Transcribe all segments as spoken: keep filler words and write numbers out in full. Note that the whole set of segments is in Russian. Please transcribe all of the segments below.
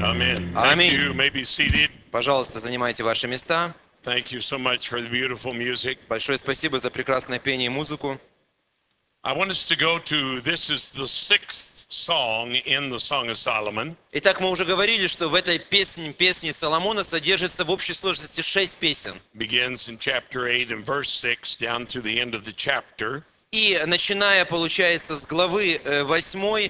Amen. Thank Аминь. you. You may be seated. Пожалуйста, занимайте ваши места. Thank you so much for the beautiful music. Большое спасибо за прекрасное пение и музыку. I want us to go to, this is the sixth song in the Song of Solomon. Итак, мы уже говорили, что в этой песне, песне Соломона содержится в общей сложности шесть песен. Begins in chapter eight and verse six down to the end of the chapter. И начиная, получается, с главы восьмой,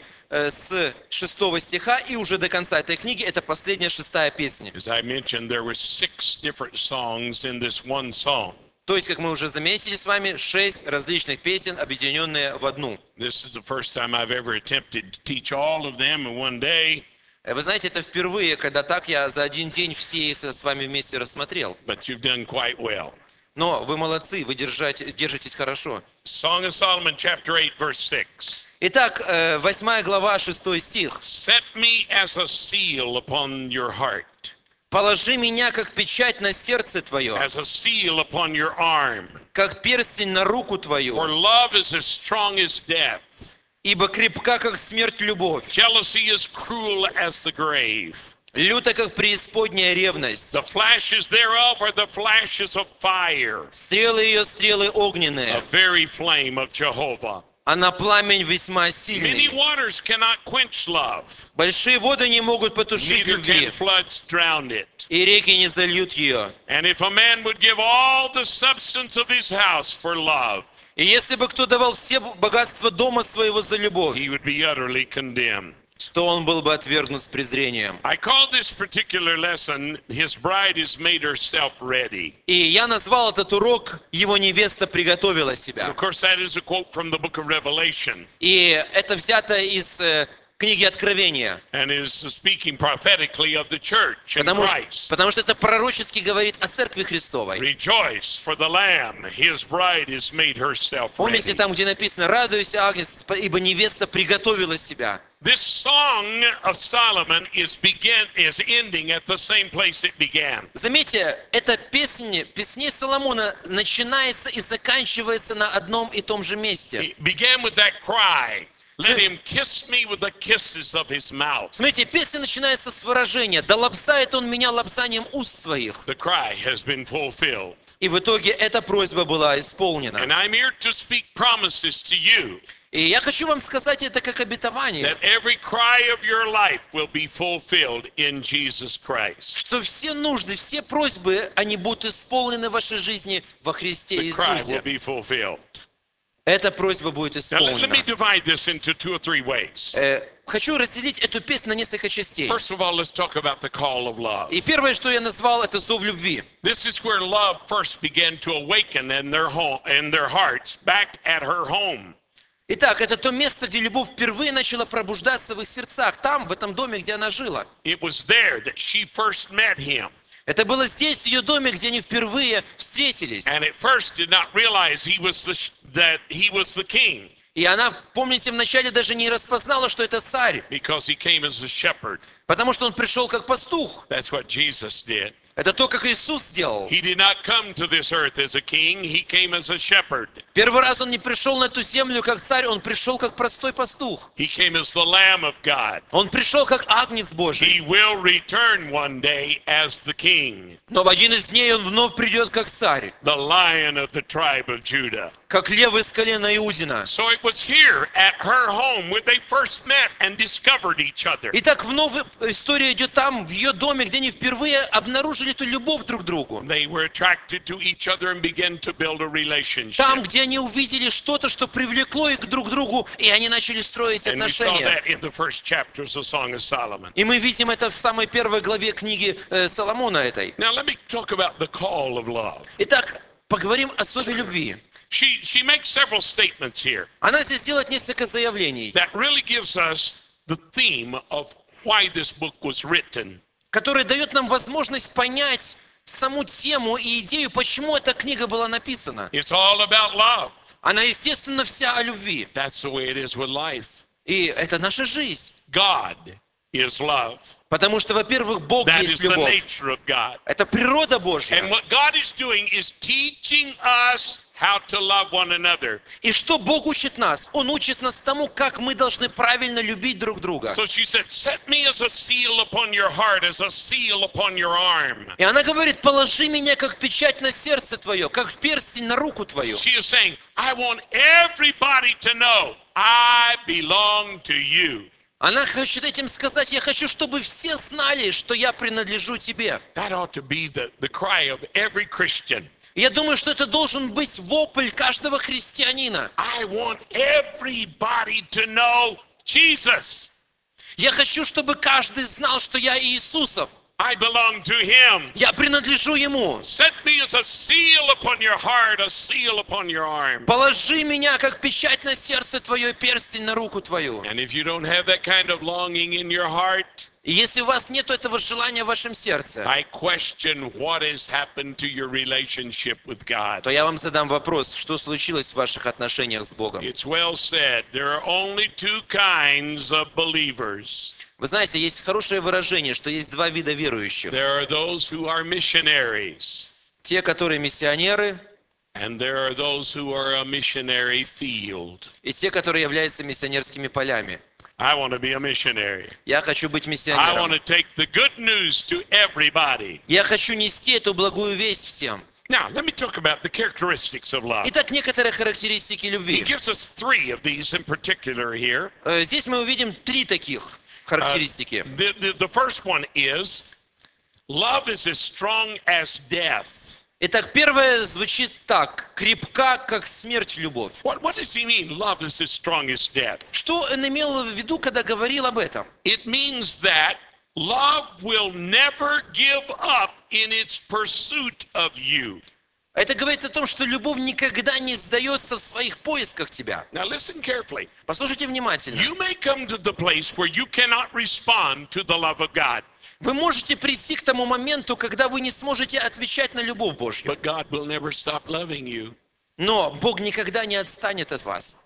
с шестого стиха, и уже до конца этой книги, это последняя шестая песня. As I mentioned, there were six different songs in this one song. То есть, как мы уже заметили с вами, шесть различных песен, объединенные в одну. This is the first time I've ever attempted to teach all of them in one day. Вы знаете, это впервые, когда так я за один день все их с вами вместе рассмотрел. But you've done quite well. Но вы молодцы, вы держите, держитесь хорошо. Song of Solomon, chapter eight, verse six. Итак, восьмая глава, шестой стих. Set me as a seal upon your heart, «Положи меня, как печать на сердце твое, as a seal upon your arm. как перстень на руку For твою, love is as strong as death. ибо крепка, как смерть, любовь, Jealousy is cruel as the grave. люта, как преисподняя ревность. The flashes thereof are the flashes of fire, Стрелы ее стрелы a огненные, very flame of Jehovah. а на пламень весьма Many сильный. waters cannot quench love, Большие воды не могут потушить neither любви, can floods drown it. и реки не зальют ее. And if a man would give all the substance of his house for love, И если бы кто давал все богатства дома своего за любовь, he would be utterly condemned. то он был бы отвергнут с презрением. I call this particular lesson, His bride has made herself ready. И я назвал этот урок «Его невеста приготовила Of себя». course, that is a quote from the book of Revelation И это взято из э, книги Откровения. and is speaking prophetically of the church and Потому что, Christ. потому что это пророчески говорит о Церкви Христовой. Rejoice, for the Lamb, His bride has made herself Помните ready. там, где написано «Радуйся, Агнец, ибо невеста приготовила себя». This song of Solomon is begin is ending at the same place it began. Заметьте, эта песня, песня Соломона начинается и заканчивается на одном и том же месте. It began with that cry, let him kiss me with the kisses of his mouth. Смотрите, песня начинается с выражения «Да лапсает он меня лапсанием уст своих». The cry has been fulfilled. И в итоге эта просьба была исполнена. And I'm here to speak promises to you И я хочу вам сказать это как обетование, that every cry of your life will be fulfilled in Jesus Christ. что все нужды, все просьбы, они будут исполнены в вашей жизни во Христе The cry will Иисусе. be fulfilled. Эта просьба будет Now, let, let me исполнена. divide this into two or three ways. Э, Хочу разделить эту песню на несколько частей. First of all, let's talk about the call of love. И первое, что я назвал, это зов любви. This is where love first began to awaken in their home, in their hearts, back at her home. Итак, это то место, где любовь впервые начала пробуждаться в их сердцах, там, в этом доме, где она жила. It was there that she first met him, Это было здесь, в ее доме, где они впервые встретились. and at first did not realize he was the sh- that he was the king И она, помните, вначале даже не распознала, что это царь, because he came as a shepherd. потому что он пришел как пастух. That's what Jesus did. Это то, как Иисус сделал. He did not come to this earth as a king, he came as a shepherd. Первый раз он не пришел на эту землю как царь, он пришел как простой пастух. He came as the Lamb of God. Он пришел как агнец Божий. He will return one day as the king, Но в один из дней он вновь придет как царь, the Lion of the tribe of Judah. как лев из колена Иудина. So it was here at her home where they first met and discovered each other. Итак, вновь история идет там, в ее доме, где они впервые обнаружили эту любовь друг к другу. They were attracted to each other and began to build a relationship. Там, где они увидели что-то, что привлекло их друг к другу, и они начали строить And we saw отношения. that in the first chapters of Song of Solomon. И мы видим это в самой первой главе книги э, Соломона этой. Now let me talk about the call of love. Итак, поговорим о зове любви. She she makes several statements here Она здесь делает несколько заявлений, that really gives us the theme of why this book was written. которые дают нам возможность понять саму тему и идею, почему эта книга была написана. It's all about love. Она, естественно, вся о любви. That's the way it is with life. И это наша жизнь. God is love. Потому что, во-первых, Бог That is есть the любовь. nature of God. Это природа Божья. And what God is doing is teaching us how to love one another. И что Бог учит нас? Он учит нас тому, как мы должны правильно любить друг друга. So she said, set me as a seal upon your heart, as a seal upon your arm. И она говорит, положи меня как печать на сердце твое, как перстень на руку твою. She is saying, I want everybody to know I belong to you. Она хочет этим сказать, я хочу, чтобы все знали, что я принадлежу тебе. That ought to be the, the cry of every Christian. И я думаю, что это должен быть вопль каждого христианина. I want everybody to know Jesus. Я хочу, чтобы каждый знал, что я Иисусов. I belong to him. Я принадлежу Ему. Set me as a seal upon your heart, a seal upon your arm. Положи меня, как печать на сердце твое, перстень на руку твою. And if you don't have that kind of longing in your heart, И если у вас нет этого желания в вашем сердце, I question what has happened to your relationship with God. то я вам задам вопрос, что случилось в ваших отношениях с Богом. It's well said, there are only two kinds of believers. Вы знаете, есть хорошее выражение, что есть два вида верующих. There are those who are missionaries, Те, которые миссионеры, and there are those who are a missionary field. и те, которые являются миссионерскими полями. I want to be a missionary. Я хочу быть I want миссионером. to take the good news to everybody. Я хочу нести эту благую весть всем. Now, let me talk about the characteristics of love. Итак, некоторые характеристики He любви. gives us three of these in particular here. Э, Здесь мы увидим три таких характеристики. The, the, the first one is, love is as strong as death. Итак, первое звучит так. Крепка, как смерть, любовь. What, what does he mean, love is as strong as death? Что он имел в виду, когда говорил об этом? It means that love will never give up in its pursuit of you. Это говорит о том, что любовь никогда не сдается в своих поисках тебя. Now listen carefully. Послушайте внимательно. You may come to the place where you cannot respond to the love of God, Вы можете прийти к тому моменту, когда вы не сможете отвечать на любовь Божью. but God will never stop loving you. Но Бог никогда не отстанет от вас.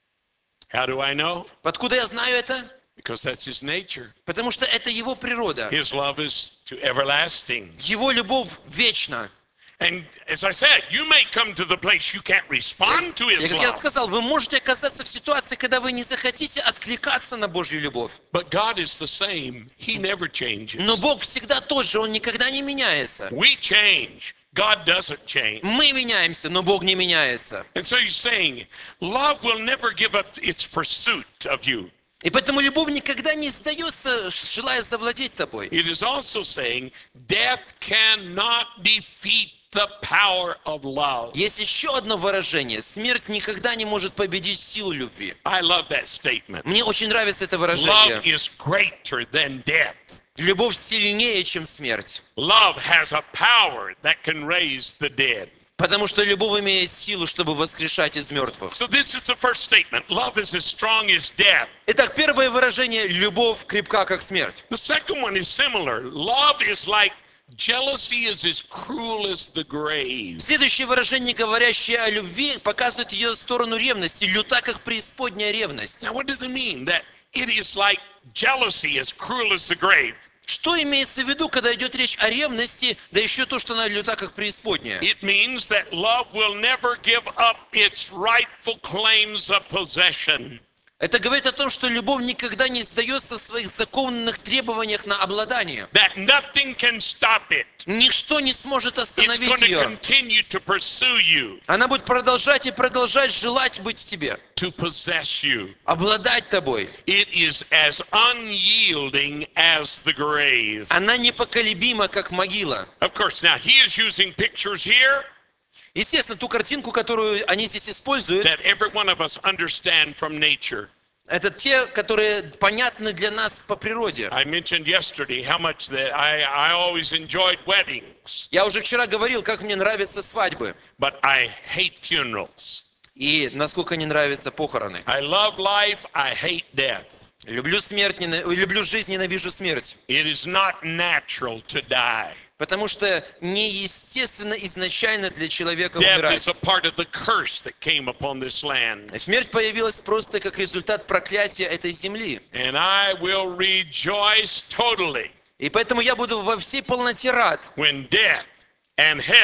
How do I know? Откуда я знаю это? Because that's his nature. Потому что это Его природа. His love is to everlasting. Его любовь вечна. And as I said, you may come to the place you can't respond to И his как я love, сказал, вы можете оказаться в ситуации, когда вы не захотите откликаться на Божью любовь. but God is the same. He never changes. Но Бог всегда тот же, Он никогда не меняется. We change. God doesn't change. Мы меняемся, но Бог не меняется. And so he's saying, love will never give up its pursuit of you. И поэтому любовь никогда не сдается, желая завладеть тобой. It is also saying, death cannot defeat the power of love. Есть еще одно выражение. Смерть никогда не может победить силу любви. I love that statement. Мне очень нравится это Love выражение. is greater than death. Любовь сильнее, чем смерть. Love has a power that can raise the dead. Потому что любовь имеет силу, чтобы воскрешать из мертвых. So this is the first statement. Love is as strong as death. Итак, первое выражение – любовь крепка, как смерть. The second one is similar. Love is like jealousy is as cruel as the grave. Следующее выражение, говорящее о любви, показывает ее сторону ревности. Люта, как преисподняя ревность. Now what does it mean? That it is like jealousy as cruel as the grave. Что имеется в виду, когда идет речь о ревности, да еще то, что она люта, как преисподняя? It means that love will never give up its rightful claims of possession. Это говорит о том, что любовь никогда не сдается в своих законных требованиях на обладание. That nothing can stop it. Ничто не сможет It's остановить going to ее. continue to pursue you, Она будет продолжать и продолжать желать быть в тебе, to possess you. обладать тобой. It is as unyielding as the grave. Она непоколебима, как могила. Of course, now he is using pictures here Естественно, ту картинку, которую они здесь используют, that every one of us understand from nature. это те, которые понятны для нас по природе. I mentioned yesterday how much that I, I always enjoyed weddings, Я уже вчера говорил, как мне нравятся свадьбы but I hate funerals. и насколько не нравятся похороны. I love life, I hate death. Люблю смерть, нена- люблю жизнь, ненавижу смерть. It is not natural to die. Потому что неестественно изначально для человека Death умирать. is a part of the curse that came upon this land. Смерть появилась просто как результат проклятия этой земли. And I will rejoice totally И поэтому я буду во всей полноте рад, when death and hell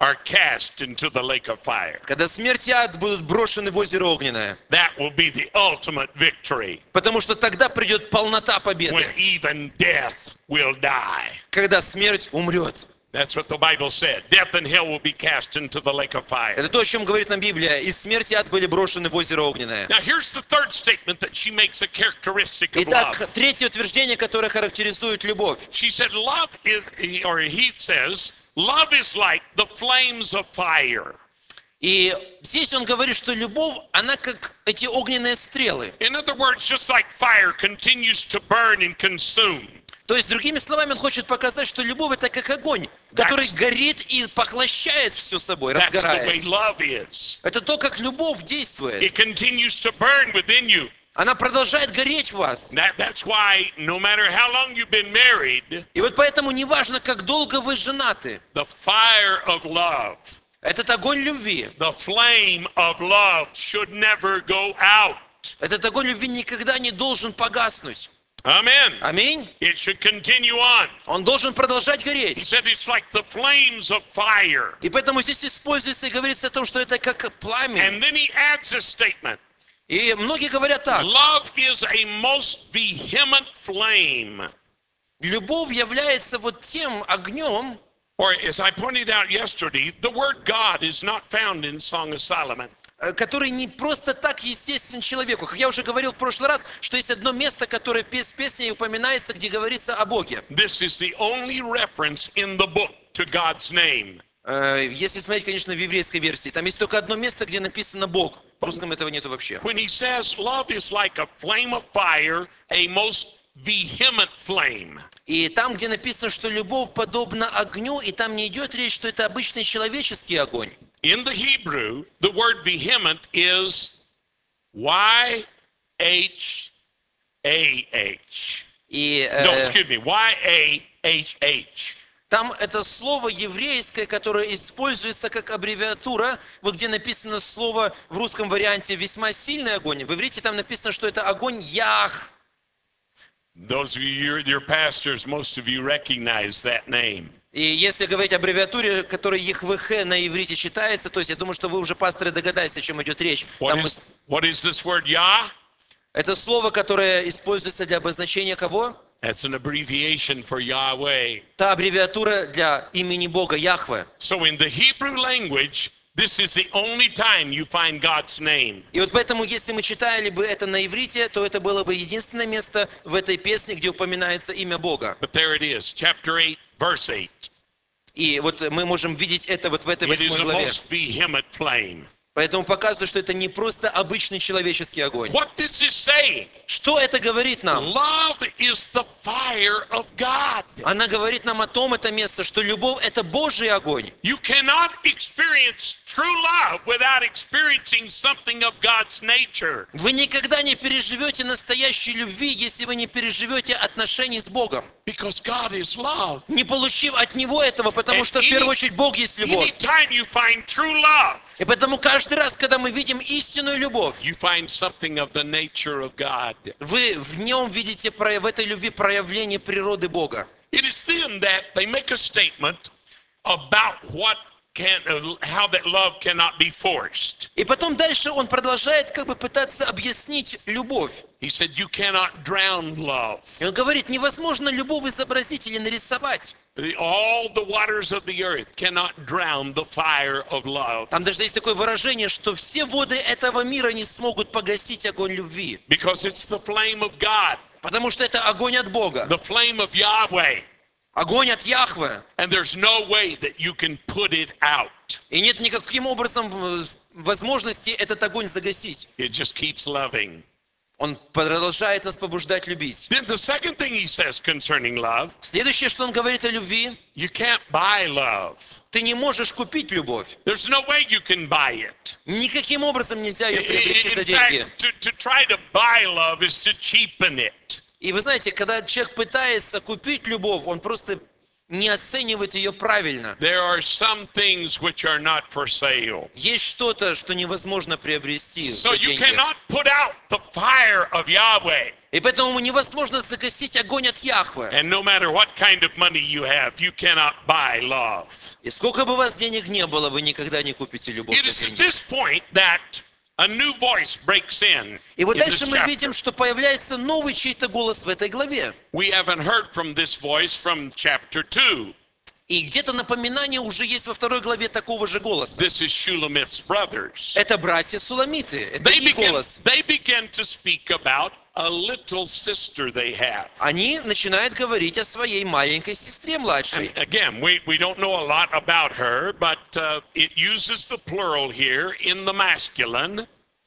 are cast into the lake of fire. Когда смерть и ад будут брошены в озеро огненное. That will be the ultimate victory Потому что тогда придет полнота when победы. even death will die. Когда смерть умрет. That's what the Bible said. Death and hell will be cast into the lake of fire. Это то, о чем говорит нам Библия. И смерть и ад были брошены в озеро огненное. Now here's the third statement that she makes a characteristic of Итак, love. третье утверждение, которое характеризует любовь. She said love is, or he says, love is like the flames of fire. И здесь он говорит, что любовь, она как эти огненные стрелы. In other words, just like fire continues to burn and consume. То есть, другими словами, он хочет показать, что любовь это как огонь, который That's- горит и поглощает все собой, That's the way разгораясь. love is. Это то, как любовь действует. It continues to burn within you. Она продолжает гореть в вас. That, that's why no matter how long you've been married, И вот поэтому неважно, как долго вы женаты, the fire of love, этот огонь любви, the flame of love should never go out. этот огонь любви никогда не должен погаснуть. Amen. Аминь. It should continue on. Он должен продолжать He гореть. said it's like the flames of fire. И поэтому здесь используется и говорится о том, что это как пламя. And then he adds a statement. И многие говорят так. Love is a most vehement flame. Любовь является вот тем огнем, Or as I pointed out yesterday, the word God is not found in Song of Solomon. э, который не просто так естествен человеку. Как я уже говорил в прошлый раз, что есть одно место, которое в пес- песне упоминается, где говорится о Боге. This is the only reference in the book to God's name. Э, Если смотреть, конечно, в еврейской версии, там есть только одно место, где написано Бог. В русском этого нету вообще. When he says love is like a flame of fire, a most vehement flame. И там, где написано, что любовь подобна огню, и там не идет речь, что это обычный человеческий огонь. In the Hebrew, the word vehement is Y H A H. И No, э, excuse me, Y A H H. там это слово еврейское, которое используется как аббревиатура, вот где написано слово в русском варианте весьма сильный огонь. В иврите там написано, что это огонь Ях. Those of you, your, your pastors, most of you recognize that name. И если говорить о аббревиатуре, которая Ехвехе на иврите читается, то есть я думаю, что вы уже, пасторы, догадались, о чем идет речь. What Там is, what is this word Yah? это слово, которое используется для обозначения кого? That's an abbreviation for Yahweh. Та аббревиатура для имени Бога, Яхве. So in the Hebrew language, this is the only time you find God's name. И вот поэтому, если мы читали бы это на иврите, то это было бы единственное место в этой песне, где упоминается имя Бога. But there it is, chapter eight, verse eight. И вот мы можем видеть это вот в этой It is восьмой a главе. most vehement flame. Поэтому показывает, что это не просто обычный человеческий огонь. What this is saying, Что это говорит нам? love is the fire of God. Она говорит нам о том, это место, что любовь – это Божий огонь. You cannot experience true love without experiencing something of God's nature. Вы никогда не переживете настоящей любви, если вы не переживете отношений с Богом. Because God is love. Не получив от Него этого, потому And что в any- первую очередь Бог есть любовь. Anytime you find true love, И поэтому каждый раз, когда мы видим истинную любовь, you find something of the nature of God. вы в нем видите, проя- в этой любви проявление природы Бога. It is then that they make a statement about what can, uh, how that love cannot be forced. И потом дальше он продолжает как бы пытаться объяснить любовь. He said, you cannot drown love. И он говорит, невозможно любовь изобразить или нарисовать. The- All the waters of the earth cannot drown the fire of love. Там даже есть такое выражение, что все воды этого мира не смогут погасить огонь любви. Because it's the flame of God, Потому что это огонь от Бога, the flame of Yahweh. огонь от Яхве. And there's no way that you can put it out. И нет никаким образом э, возможности этот огонь загасить. It just keeps loving. Он продолжает нас побуждать любить. Then the second thing he says concerning love, Следующее, что он говорит о любви, you can't buy love. ты не можешь купить любовь. There's no way you can buy it. Никаким образом нельзя ее In приобрести за in деньги. fact, to, to try to buy love is to cheapen it. И вы знаете, когда человек пытается купить любовь, он просто не оценивает ее правильно. There are some things which are not for sale. Есть что-то, что невозможно приобрести So за you деньги. cannot put out the fire of Yahweh. И поэтому невозможно загасить огонь от Яхве. And no matter what kind of money you have, you cannot buy love. И сколько бы у вас денег не было, вы никогда не купите любовь It за is at деньги. this point that a new voice breaks in. И вот in this дальше мы chapter. видим, что появляется новый чей-то голос в этой главе. We haven't heard from this voice from chapter two. И где-то напоминание уже есть во второй главе такого же голоса. This is Shulamith's brothers. Это братья Суламиты, это They их begin, голос. they begin to speak about a little sister they have. Они начинают говорить о своей маленькой сестре младшей. And again, we, we don't know a lot about her, but uh, it uses the plural here in the masculine.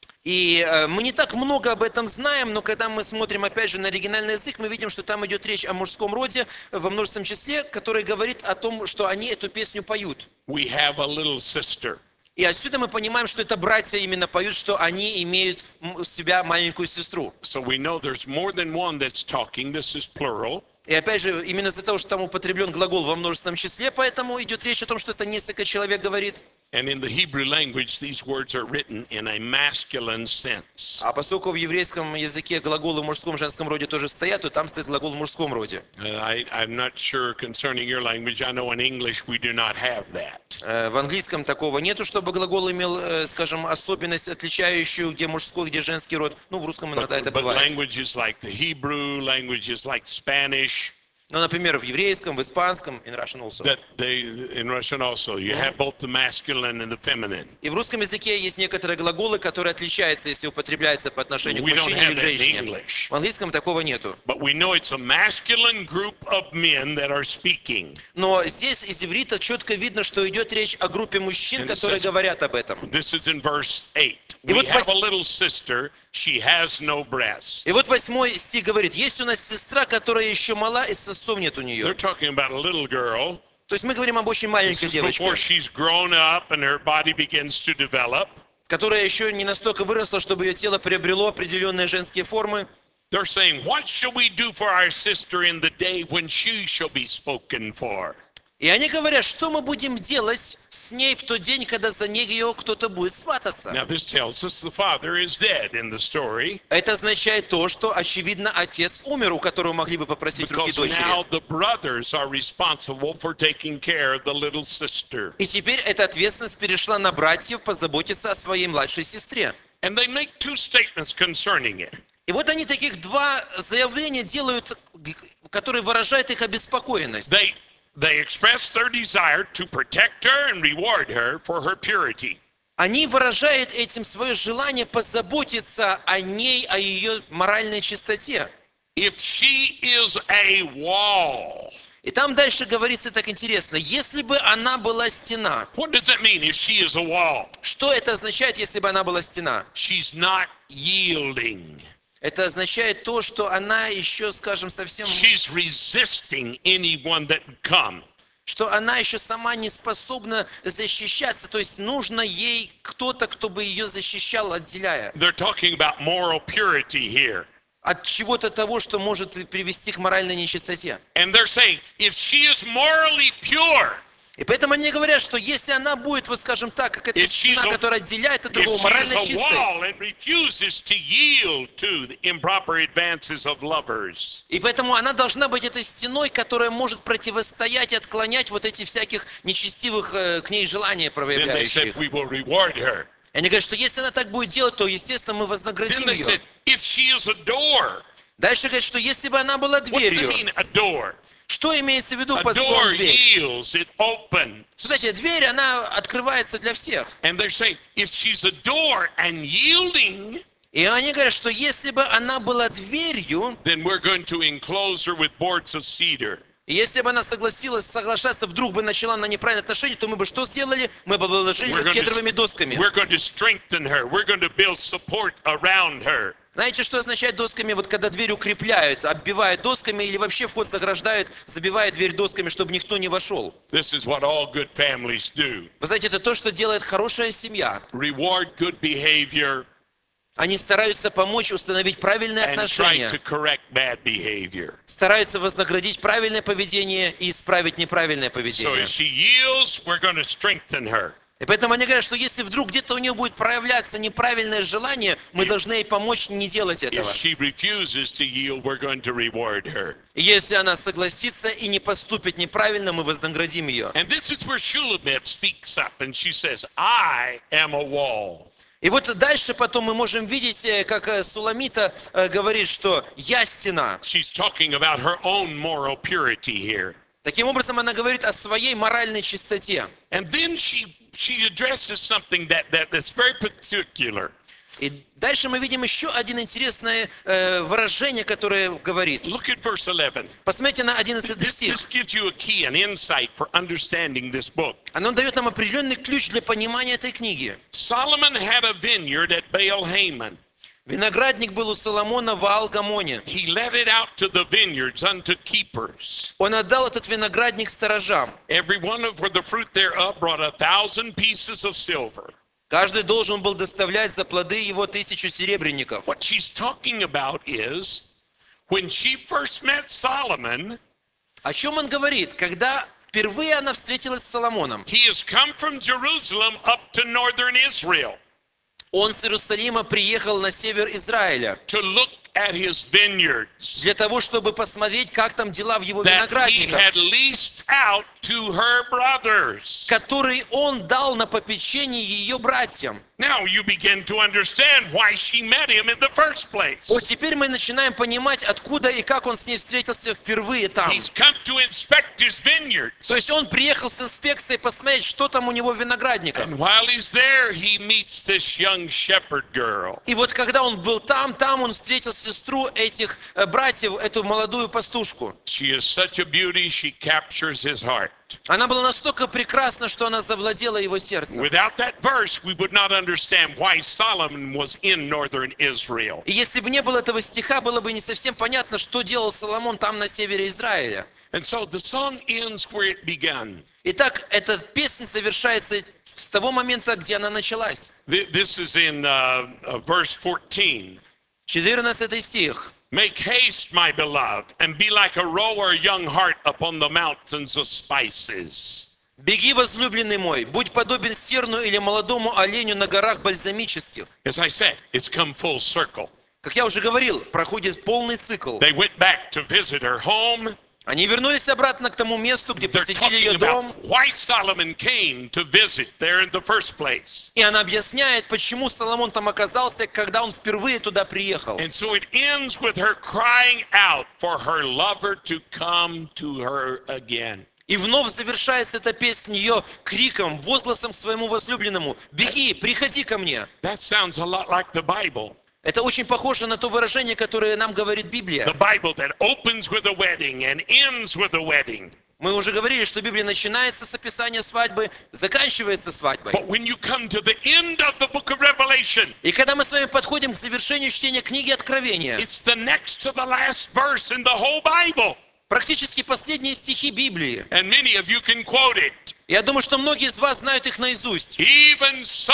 И э, мы не так много об этом знаем, но когда мы смотрим опять же на оригинальный язык, мы видим, что там идет речь о мужском роде во множественном числе, который говорит о том, что они эту песню поют. We have a little sister. И отсюда мы понимаем, что это братья именно поют, что они имеют м- у себя маленькую сестру. So we know there's more than one that's talking. This is plural. И опять же, именно из-за того, что там употреблен глагол во множественном числе, поэтому идет речь о том, что это несколько человек говорит. And in the Hebrew language, these words are written in a masculine sense. А поскольку в еврейском языке глаголы в мужском и женском роде тоже стоят, то там стоит глагол в мужском роде. Uh, I, I'm not sure concerning your language. I know in English we do not have that. Э, В английском такого нету, чтобы глагол имел, э, скажем, особенность, отличающую, где мужской, где женский род. Ну, в русском иногда это But бывает. languages like the Hebrew, languages like Spanish, Ну, например, в еврейском, в испанском, in Russian also. that they, in Russian also, you have both the masculine and the feminine. И в русском языке есть некоторые глаголы, которые отличаются, если употребляются по отношению к We don't мужчине have или к that in женщине. English. В английском такого нету. But we know it's a masculine group of men that are speaking. Но здесь из иврита четко видно, что идет речь о группе мужчин, And it которые says- говорят об этом. This is in verse eight. И We вот have пос- a little sister, she has no breasts. И вот восьмой стих говорит, есть у нас сестра, которая еще мала, и сосов нет у They're нее. talking about a little girl. То есть мы говорим об очень This маленькой is девочке, before she's grown up and her body begins to develop. которая еще не настолько выросла, чтобы ее тело приобрело определенные женские формы. They're saying, what shall we do for our sister in the day when she shall be spoken for? И они говорят, что мы будем делать с ней в тот день, когда за нее кто-то будет свататься. Now this tells us the father is dead in the story, Это означает то, что, очевидно, отец умер, у которого могли бы попросить руки because now дочери. the brothers are responsible for taking care of the little sister. И теперь эта ответственность перешла на братьев позаботиться о своей младшей сестре. And they make two statements concerning it. И вот они таких два заявления делают, которые выражают их обеспокоенность. They they express their desire to protect her and reward her for her purity. Они выражают этим свое желание позаботиться о ней, о ее моральной чистоте. If she is a wall, И там дальше говорится так интересно, если бы она была стена. what does that mean if she is a wall? Что это означает, если бы она была стена? She's not yielding. Это означает то, что она еще, скажем, совсем... She's resisting anyone that would come. Что она еще сама не способна защищаться. То есть нужно ей кто-то, кто бы ее защищал, отделяя They're talking about moral purity here. от чего-то того, что может привести к моральной нечистоте. And they're saying, if she is morally pure, И поэтому они говорят, что если она будет, вот скажем так, как эта If she's стена, a- которая отделяет от if другого, she морально is a чистой. wall and refuses to yield to the improper advances of lovers, И поэтому она должна быть этой стеной, которая может противостоять и отклонять вот эти всяких нечестивых э, к ней желания then they проявляющих. said, we will reward her. И они говорят, что если она так будет делать, то, естественно, мы Then вознаградим they ее. said, if she is a door, Дальше говорят, что если бы она была what do they дверью, mean a door? что имеется в виду A под door словом дверь? yields, it opens. Знаете, дверь, она открывается для всех. And they're saying, if she's a door and yielding, И они говорят, что если бы она была дверью, then we're going to enclose her with boards of cedar. и если бы она согласилась соглашаться, вдруг бы начала на неправильные отношения, то мы бы что сделали? Мы бы обложили We're ее going, кедровыми to, досками. we're going to strengthen her. We're going to build support around her. Знаете, что означает досками, вот когда дверь укрепляют, оббивают досками или вообще вход заграждают, забивают дверь досками, чтобы никто не вошел? This is what all good families do. Вы знаете, это то, что делает хорошая семья. Reward good behavior Они стараются помочь установить правильные and try отношения, to correct bad behavior. стараются вознаградить правильное поведение и исправить неправильное So поведение. if she yields, we're going to strengthen her. И поэтому они говорят, что если вдруг где-то у нее будет проявляться неправильное желание, мы должны ей помочь не делать If этого. she refuses to yield, we're going to reward her. И если она согласится и не поступит неправильно, мы вознаградим ее. And this is where Shulamith speaks up and she says, I am a wall. И вот дальше потом мы можем видеть, э, как э, Суламита э, говорит, что «я стена». She's talking about her own moral purity here. Таким образом, она говорит о своей моральной чистоте. And then she she addresses something that, that that's very particular. И дальше мы видим еще один интересное э, выражение, которое говорит. Look at verse eleven. Посмотрите на одиннадцатый This, стих. this gives you a key, an insight for understanding this book. Оно дает нам определенный ключ для понимания этой книги. Solomon had a vineyard at Baal Haman. Виноградник был у Соломона в Аал-Гамоне. He let it out to the vineyards unto keepers. Он отдал этот виноградник сторожам. Every one of the fruit thereof brought a thousand pieces of silver. Каждый должен был доставлять за плоды его тысячу серебряников. What she's talking about is when she first met Solomon, О чем он говорит? Когда впервые она встретилась с Соломоном. he has come from Jerusalem up to northern Israel Он с Иерусалима приехал на север Израиля to look at his vineyards для того, чтобы посмотреть, как там дела в его that he виноградниках, had leased out to her brothers. который он дал на попечение ее братьям. Now you begin to understand why she met him in the first place. Вот теперь мы начинаем понимать, откуда и как он с ней встретился впервые там. He's come to inspect his vineyards. То есть он приехал с инспекцией посмотреть, что там у него в виноградниках. And while he's there, he meets this young shepherd girl. И вот когда он был там, там он встретил сестру этих э, братьев, эту молодую пастушку. She is such a beauty, she captures his heart. Она была настолько прекрасна, что она завладела его сердцем. Without that verse, we would not understand why Solomon was in northern Israel. И если бы не было этого стиха, было бы не совсем понятно, что делал Соломон там на севере Израиля. And so the song ends where it began. Итак, эта песня завершается с того момента, где она началась. Th- This is in uh, uh, verse fourteen. четырнадцатый стих. Make haste, my beloved, and be like a roe or young hart upon the mountains of spices. «Беги, возлюбленный мой, будь подобен серну или молодому оленю на горах бальзамических». As I said, it's come full circle. Как я уже говорил, проходит полный цикл. They went back to visit her home. Они вернулись обратно к тому месту, где They're посетили talking ее дом. about why Solomon came to visit there in the first place. И она объясняет, почему Соломон там оказался, когда он впервые туда приехал. And so it ends with her crying out for her lover to come to her again. И вновь завершается эта песня ее криком, возгласом к своему возлюбленному: «Беги, приходи ко мне». That sounds a lot like the Bible. Это очень похоже на то выражение, которое нам говорит Библия. The Bible that opens with a wedding and ends with a wedding. Мы уже говорили, что Библия начинается с описания свадьбы, заканчивается свадьбой. But when you come to the end of the book of Revelation, И когда мы с вами подходим к завершению чтения книги Откровения, it's the next to the last verse in the whole Bible. практически последние стихи Библии. And many of you can quote it. Я думаю, что многие из вас знают их наизусть. Even so,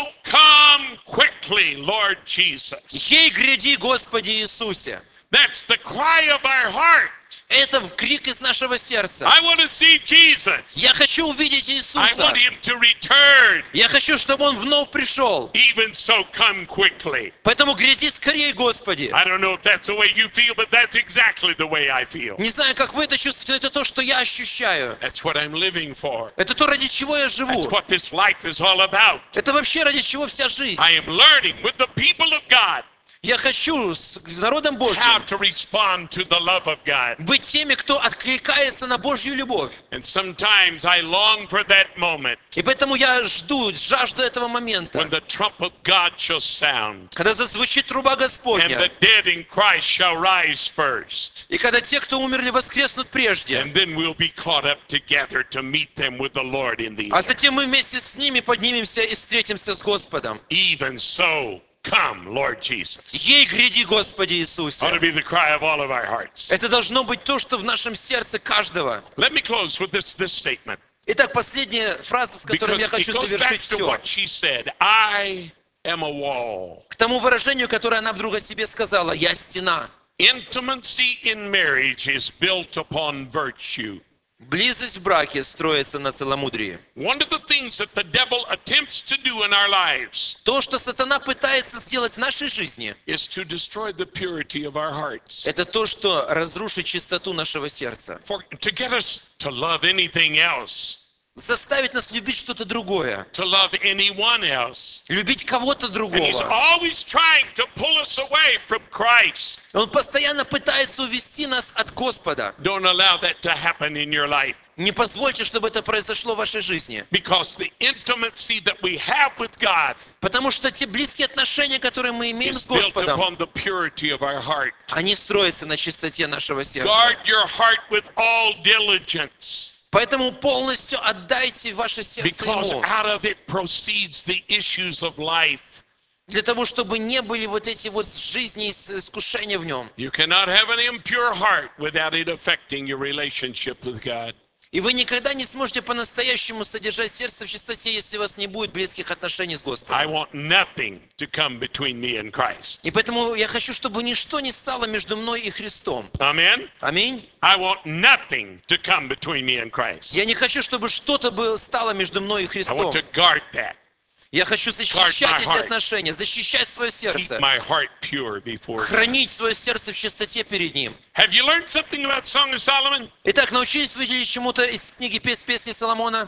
come quickly, Lord Jesus. «Ей, гряди, Господи Иисусе». That's the cry of our heart. Это крик из нашего сердца. I want to see Jesus. Я хочу увидеть I Иисуса. want him to return. Я хочу, чтобы Он вновь пришел. Even so, come quickly. Поэтому гряди скорее, Господи. I don't know if that's the way you feel, but that's exactly the way I feel. Не знаю, как вы это чувствуете, но это то, что я ощущаю. That's what I'm living for. Это то, ради чего я живу. That's what this life is all about. Это вообще ради чего вся жизнь. I am learning with the people of God Я хочу с народом how Божьим to respond to the love of God. быть теми, кто откликается на Божью любовь. And sometimes I long for that moment И поэтому я жду, жажду этого момента, when the trump of God shall sound когда зазвучит труба and Господня, the dead in Christ shall rise first. и когда те, кто умерли, воскреснут прежде, And then we'll be caught up together to meet them with the Lord in the а air. затем мы вместе с ними поднимемся и встретимся с Господом. Even so, come, Lord Jesus. Ей гряди, Господи Ought to Иисусе. be the cry of all of our hearts. Это должно быть то, что в нашем сердце каждого. Let me close with this, this statement. Итак, последняя фраза, с которой Because я it хочу goes back завершить to все. what she said. I am a wall. К тому выражению, которое она вдруг о себе сказала: «Я стена». Intimacy in marriage is built upon virtue. Близость в браке строится на целомудрии. One of the things that the devil attempts to do in our lives То, что сатана пытается сделать в нашей жизни, is to destroy the purity of our hearts. это то, что разрушит чистоту нашего сердца. For, to get us to love anything else, Заставить нас любить что-то другое. to love anyone else. Любить кого-то And he's другого. always trying to pull us away from Christ. Он постоянно пытается увести нас от Господа. Don't allow that to happen in your life. Не позвольте, чтобы это произошло в вашей жизни. Because the intimacy that we have with God Потому что те близкие отношения, которые мы имеем is с built Господом, upon the purity of our heart. они строятся на чистоте нашего сердца. Guard your heart with all diligence, Поэтому полностью отдайте ваше сердце because Ему. out of it proceeds the issues of life. Для того, чтобы не были вот эти вот жизни и искушения в нем. You cannot have an impure heart without it affecting your relationship with God. И вы никогда не сможете по-настоящему содержать сердце в чистоте, если у вас не будет близких отношений с Господом. I want nothing to come between me and Christ. И поэтому я хочу, чтобы ничто не стало между мной и Христом. Amen? Аминь. I want nothing to come between me and Christ. Я не хочу, чтобы что-то было, стало между мной и I Христом. want to guard that. Я хочу защищать my эти heart. отношения, защищать свое Keep сердце, my heart pure before God. хранить свое сердце в чистоте перед Ним. Have you learned something about Song of Solomon? Итак, научились вы чему-то из книги «Пес- «Песни Соломона»?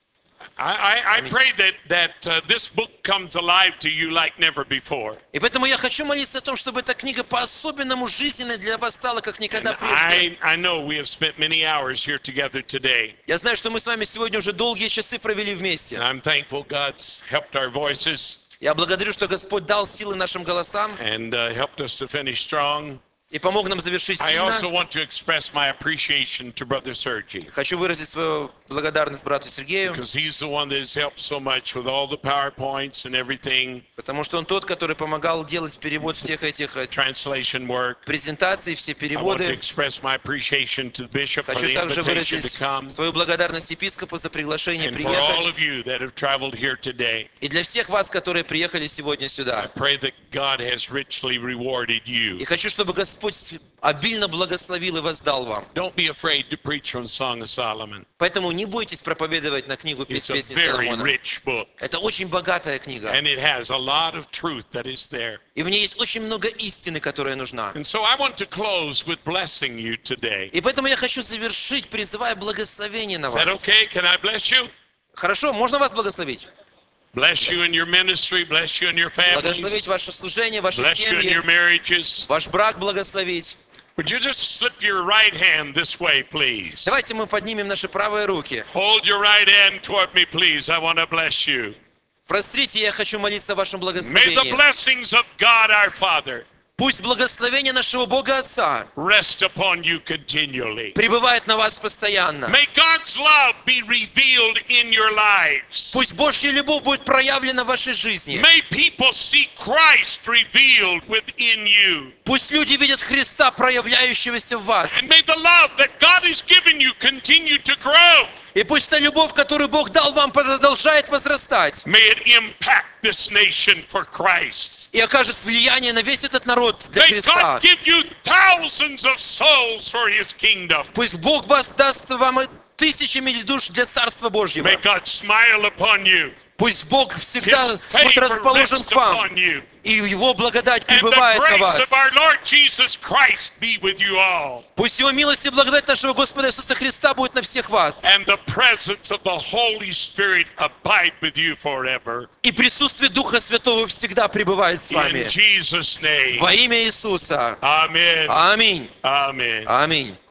I, I, I pray that, that uh, this book comes alive to you like never before. И поэтому я хочу молиться о том, чтобы эта книга по-особенному жизненной для вас стала, как никогда And прежде. I, I know we have spent many hours here together today. Я знаю, что мы с вами сегодня уже долгие часы провели вместе. And I'm thankful God's helped our voices Я благодарю, что Господь дал силы нашим голосам and uh, helped us to finish strong. и помог нам завершить I also сильно. want to express my appreciation to Brother Sergi, Хочу выразить свою благодарность брату Сергею, because he's the one that has helped so much with all the PowerPoints and everything, потому что он тот, который помогал делать перевод всех этих э, translation work. презентаций, все I want to переводы. express my appreciation to the bishop for Хочу the также invitation to выразить come, свою благодарность епископу за приглашение and for all приехать. of you that have traveled here today. И для всех вас, которые приехали сегодня I сюда. pray that God has richly rewarded И you. хочу, чтобы Господь обильно благословил и воздал вам. Don't be afraid to preach on Song of Solomon. Поэтому не бойтесь проповедовать на книгу It's a «Песни very Соломона». rich book, Это очень богатая книга. and it has a lot of truth that is there. И в ней есть очень много истины, которая нужна. And so I want to close with blessing you today. И поэтому я хочу завершить, призывая благословение на Is that вас. okay? Can I bless you? Хорошо, можно вас благословить? Bless you in your ministry, bless you in your Благословить families, ваше служение, ваши bless you in семьи, your marriages. ваш брак благословить. Would you just slip your right hand this way, please? Давайте мы поднимем наши правые руки. Hold your right hand toward me, please. I want to bless you. Прострите, я хочу молиться о вашем May the благословении. blessings of God our Father Пусть благословение нашего Бога Отца rest upon you continually. пребывает на вас постоянно. May God's love be revealed in your lives. Пусть Божья любовь будет проявлена в вашей жизни. May people see Christ revealed within you. Пусть люди видят Христа, проявляющегося в вас. And may the love that God has given you continue to grow. И пусть та любовь, которую Бог дал вам, продолжает возрастать. May it impact this nation for Christ. И окажет влияние на весь этот народ для May Христа. God give you thousands of souls for His kingdom. Пусть Бог вас даст вам тысячами душ для Царства Божьего. May God smile upon you. Пусть Бог всегда His будет favor расположен rests к вам. upon you. И Его благодать And the пребывает на grace вас. of our Lord Jesus Christ be with you all. Пусть Его милость и благодать нашего Господа Иисуса Христа будет на всех вас. And the presence of the Holy Spirit abide with you forever. И присутствие Духа Святого всегда пребывает с In вами. Jesus' name. Во имя Иисуса. Amen. Аминь. Amen. Аминь.